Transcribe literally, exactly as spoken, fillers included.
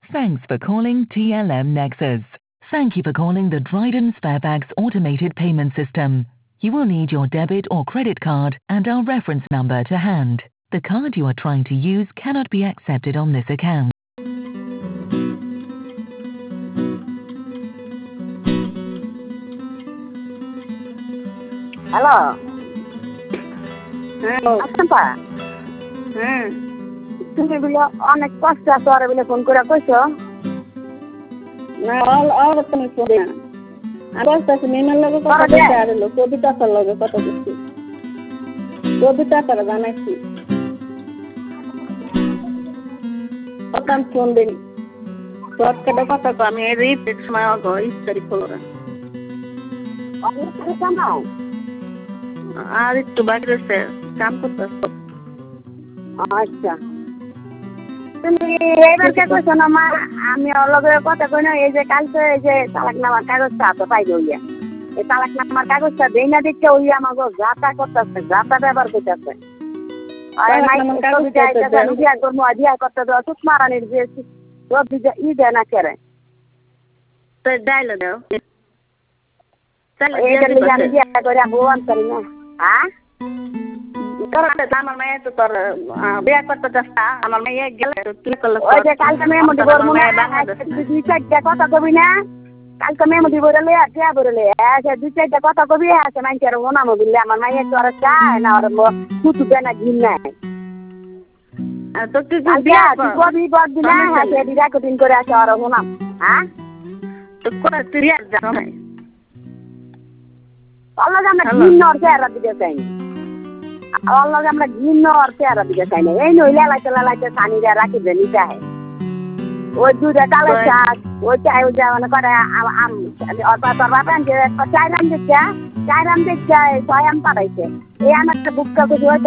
Thanks for calling T L M Nexus. Thank you for calling the Dryden Sparebags automated payment system. You will need your debit or credit card and our reference number to hand. The card you are trying to use cannot be accepted on this account. Hello হ্যাঁ আছেন পা হ্যাঁ তুমি বলে অনেক কষ্ট আছে আর বলে ফোন করে কইছো না অল অল তুমি ফোন না আর বলতেছি মেমের লগে কথা বলতে আর হলো কবিতা তার লগে কথা বলছি কবিতা তার জানাইছি কথা ফোন দিন তোর কেটে কথা তো আমি এই রিট সময় আগে ইস্তারি খোলা অনেক জানাও আর একটু বাকি আছে কাম করতেছ আচ্ছা তুমি এইবার কে কইছো না মা আমি অলগে কথা কই না এই যে কালকে এই যে তালাকনামার কাগজটা তো পাই গইয়া এই তালাকনামার কাগজটা দেই না দেখতে ওই আমাগো যাতা করতেছে যাতা ব্যবহার করতেছে আরে নাই কবিতা এটা জানি দিয়া করমু দিয়া করতে দাও চুপ মারানির যে রব দিজা ই দেয় না করে তো ডাইল দাও এইটা লিয়ে আমি দিয়া করে ভগবান করি না হ্যাঁ তোর আমার মেয়ে তো তোর বিয়ে করতে যাস্তা আমার মেয়ে গেলে তুই করলে ওই যে কালকে মেয়ে মুটি করবো না দুই চারটা কথা কবি না কালকে মেয়ে মুটি বলে টিয়া বলে দুই চারটা কথা কবি আছে মানুষের ওনামো দিলে আমার মাইয়া তো আর চায় না ওর কুটু দেয় না ঘিন নাই তো তুই কবি বদ দিনা হাতে দিদা কদিন করে আছে ওর ওনাম হ্যাঁ তো কোথা তুই জানো না আল্লাহ আমরা ঘিন্ন ওর চেহারা দিকে চাই আল্লাহ আমরা ঘিন্ন ওর চেহারা দিকে চাই না এই নইলে লাইতে লাইতে সানিরা রাখি দেন নিতে হয় ওই দুধে কালো শাক ওই চাই ওই মানে করে আম তোর বাবা চাই রাম দেখছে চাই রাম দেখছে ছয় আম পাঠাইছে এই আমার একটা বুকটা করছে